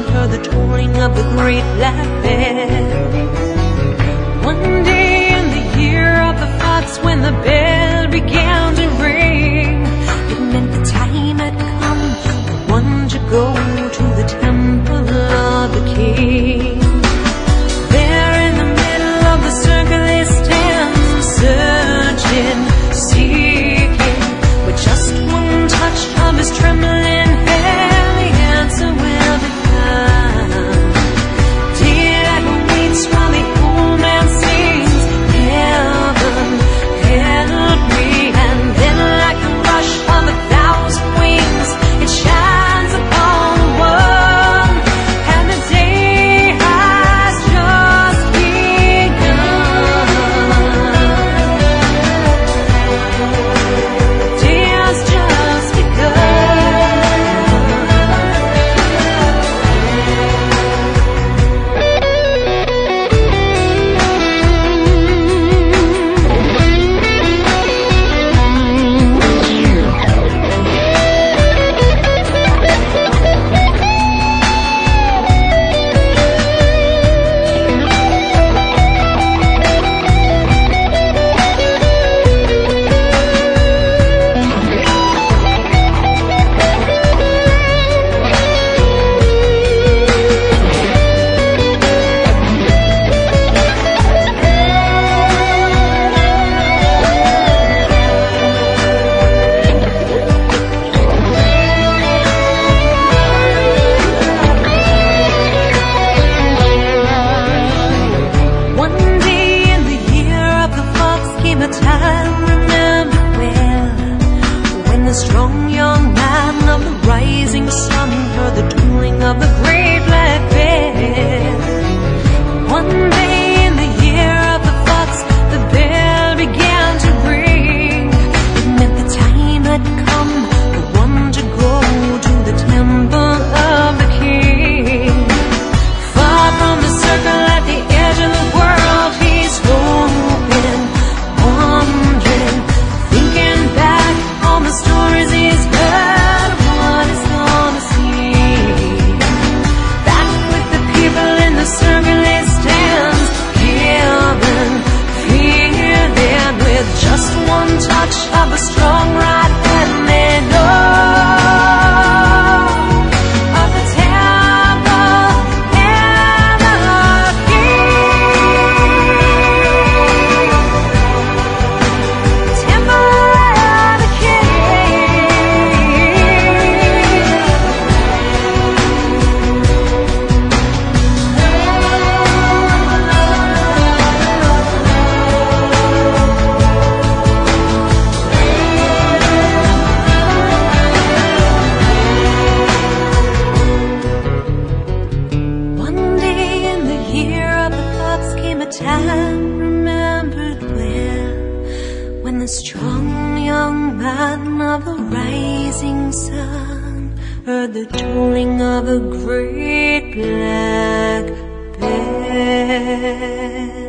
heard the tolling of the great black bell. One day in the year of the fox, when the bell began to ring, it meant the time had come for one to go to the temple of the king. There in the middle of the circle they stand, searching, seeking, with just one touch of his trembling hand, the answer will be found. Daylight waits while the old man sings, heaven, help me. And then like the rush of 1,000 wings, it shines upon the world, and the day has just begun. Day has just the strong young man of the rising sun heard the tolling of the great black bell. One day in the year of the fox, the bell began to ring. It meant the time had come for one to go to the temple of the king. Far from the circle at the edge of the world, he's hoping, wondering, thinking back on the stories he's heard, what he's gonna see. Back with the people in the circle he stands, giving, feeling, with just one touch of a strong right hand they know of the temple and the king. Temple and the time remembered when the strong young man of the rising sun heard the tolling of a great black bell.